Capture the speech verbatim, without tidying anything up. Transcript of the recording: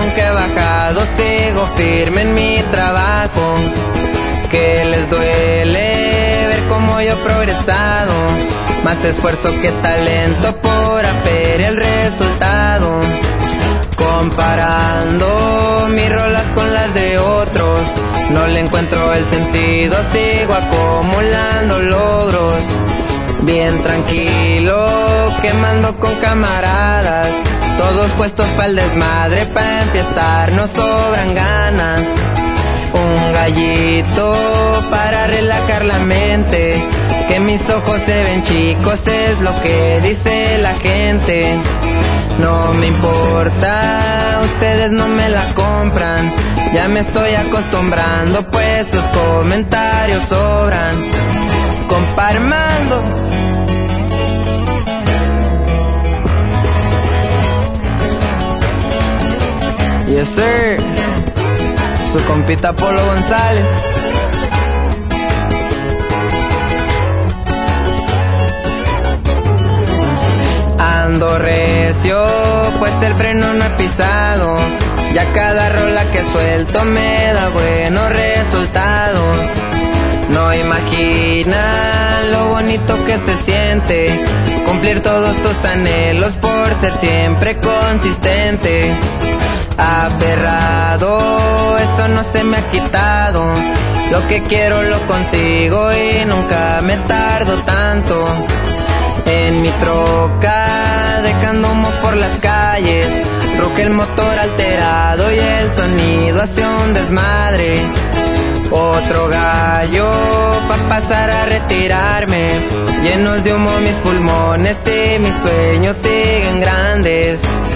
nunca he bajado, sigo firme en mi trabajo. Que les duele ver cómo yo he progresado, más esfuerzo que talento por ver el resultado. Comparando mis rolas con las de otros, no le encuentro el sentido, sigo acumulando logros. Bien tranquilo, quemando con camaradas, todos puestos pa'l desmadre, pa' empezar nos sobran ganas. Un gallito para relajar la mente, que mis ojos se ven chicos, es lo que dice la gente. No me importa, ustedes no me la compran, ya me estoy acostumbrando, pues sus comentarios sobran. Compa Armando. Yes sir, su compita Polo González. Ando recio, pues el freno no he pisado, ya cada rola que suelto me da buenos resultados. No imaginan lo bonito que se siente cumplir todos tus anhelos por ser siempre consistente. Aferrado, esto no se me ha quitado, lo que quiero lo consigo y nunca me tardo tanto. En mi troca, dejando humo por las calles, ruge el motor alterado y el sonido hace un desmadre. Otro gallo pa' pasar a retirarme, llenos de humo mis pulmones y mis sueños siguen grandes.